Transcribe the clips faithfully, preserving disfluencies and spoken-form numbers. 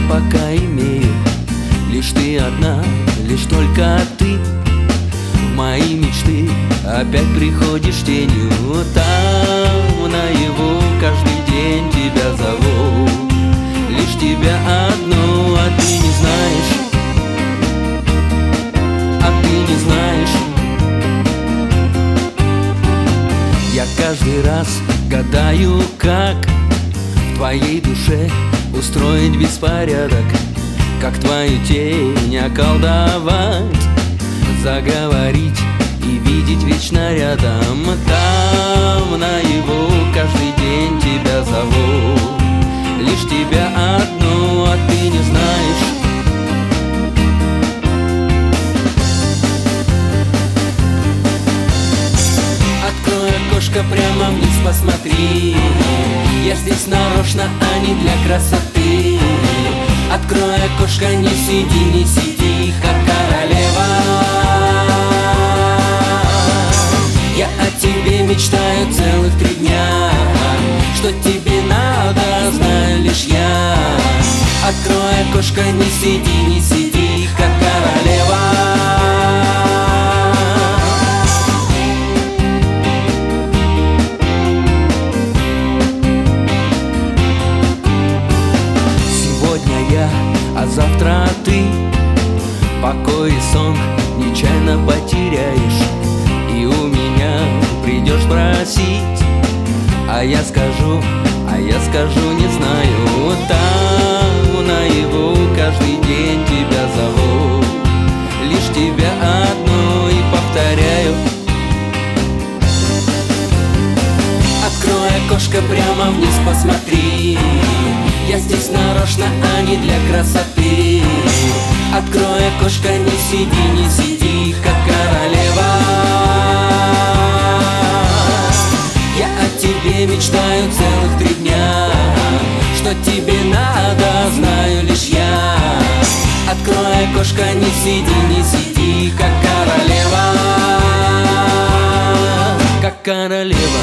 пока имею лишь ты одна, лишь только ты. В мои мечты опять приходишь тенью. Там наяву каждый день тебя зову, лишь тебя одну, а ты не знаешь, а ты не знаешь. Я каждый раз гадаю, как в твоей душе устроить беспорядок, как твою тень околдовать, заговорить и видеть вечно рядом. Там наяву каждый день тебя зову, лишь тебя одну, а ты не знаешь. Открой окошко, прямо вниз посмотри. Я здесь нарочно, а не для красоты. Открой окошко, не сиди, не сиди, как королева. Я о тебе мечтаю целых три дня. Что тебе надо, знаю лишь я. Открой окошко, не сиди, не сиди, как королева. А завтра ты покой и сон нечаянно потеряешь, и у меня придешь просить, а я скажу, а я скажу, не знаю. Там наяву каждый день тебя зову, лишь тебя одну, и повторяю. Открой окошко, прямо вниз посмотри. Я здесь нарочно, а не для красоты. Открой окошко, не сиди, не сиди, как королева. Я о тебе мечтаю целых три дня. Что тебе надо, знаю лишь я. Открой окошко, не сиди, не сиди, как королева. Как королева.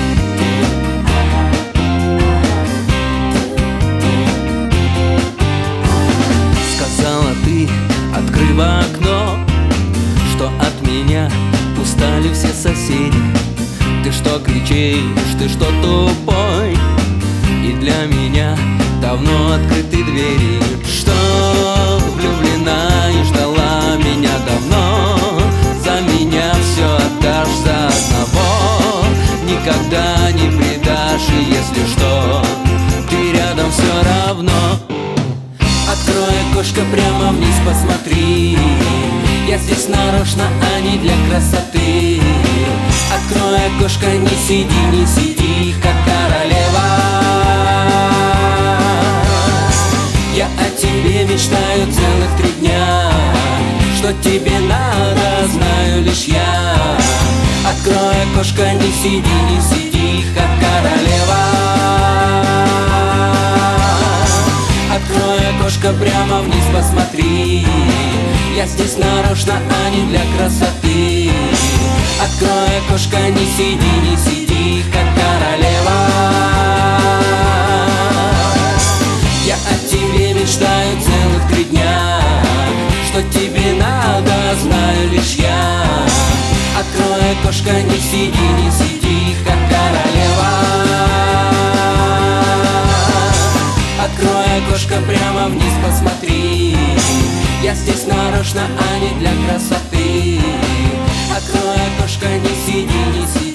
Открыв окно, что от меня устали все соседи. Ты что кричишь, ты что тупой? И для меня давно открыты двери. Что влюблена и ждала меня давно, за меня все отдашь за одного. Никогда не предашь, и если что, ты рядом все равно. Открой окошко, прямо вниз посмотри. Я здесь нарочно, а не для красоты. Открой окошко, не сиди, не сиди, как королева. Я о тебе мечтаю целых три дня. Что тебе надо, знаю лишь я. Открой окошко, не сиди, не сиди, как королева. Открой окошко, прямо вниз посмотри. Я здесь нарочно, а не для красоты. Открой окошко, не сиди, не сиди, как королева. Я о тебе мечтаю целых три дня. Что тебе надо, знаю лишь я. Открой окошко, не сиди, не сиди, как королева. Открой окошко, прямо вниз посмотри. Я здесь нарочно, а не для красоты. Открой окошко, не сиди, не сиди.